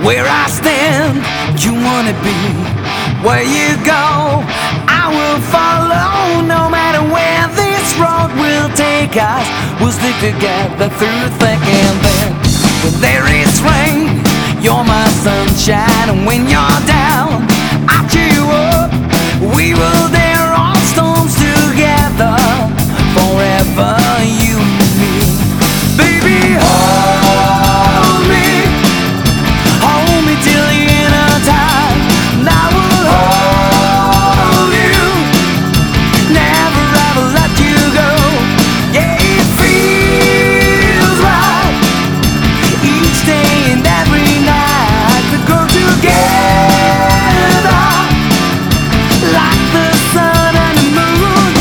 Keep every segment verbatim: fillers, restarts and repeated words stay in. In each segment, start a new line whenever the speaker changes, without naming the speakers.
Where I stand, you wanna be. Where you go, I will follow. No matter where this road will take us, we'll stick together through thick and thin. When there is rain, you're my sunshine. And when you're down, I'll cheer you up. We will dare all storms together, forever, you and me. Baby, hold me, hold me till the end of time, and I will hold you, never ever let you go. Yeah, it feels right each day and every night to go together like the sun and the moon.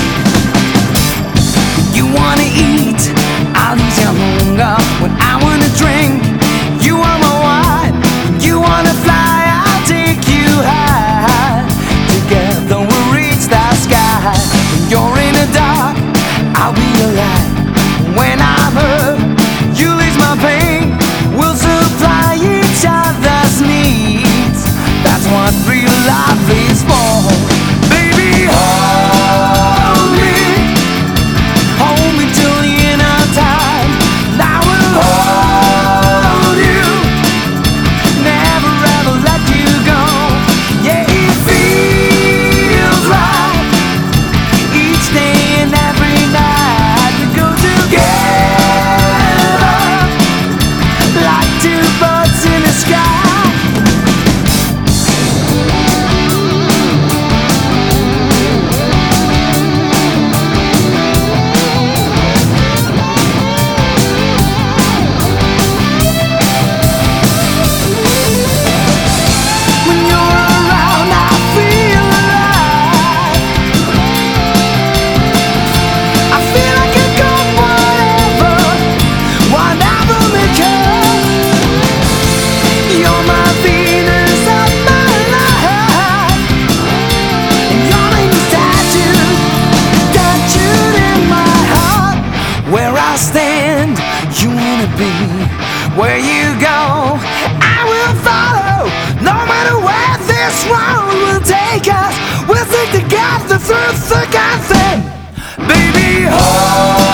You wanna eat, I'll eat your hunger. When I wanna drink, you are my wine. You wanna fly, I'll take you high. Together we'll reach the sky. When you're in the dark, I'll be your light. When I'm hurt, you ease my pain. We'll supply each other's needs. That's what real life is for. Baby, hold me, hold me till the end of time, and I will hold you, never ever let you go. Yeah, it feels right each day and every night to go together like two birds in the sky. When you're around, I feel alive. I feel I can go whatever, whatever may come. You're my Venus of my life, and your name is tattooed, tattooed in my heart. Where I stand, you wanna be. Where you go, I will follow. No matter where this road will take us, we'll stick together through thick and thin. Baby, hold